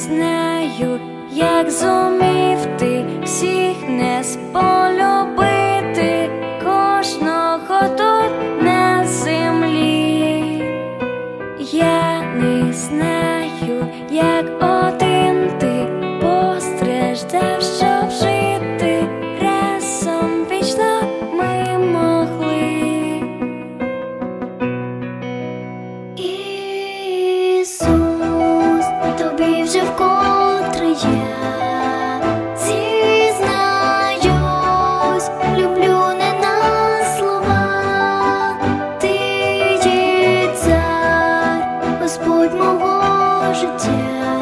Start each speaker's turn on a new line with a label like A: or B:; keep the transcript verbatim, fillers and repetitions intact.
A: знаю, як зумів ти всіх не полюбити, кожного тут на землі. Я не знаю, як один ти постраждав, щоб жити разом вічно ми могли. Ісус, тобі вже вкотре я зізнаюсь, люблю не на слова. Ти є цар, Господь мого життя.